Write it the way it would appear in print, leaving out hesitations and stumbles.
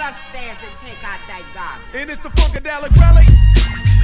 upstairs and take out that garbage. And it's the Funkadelic Relic.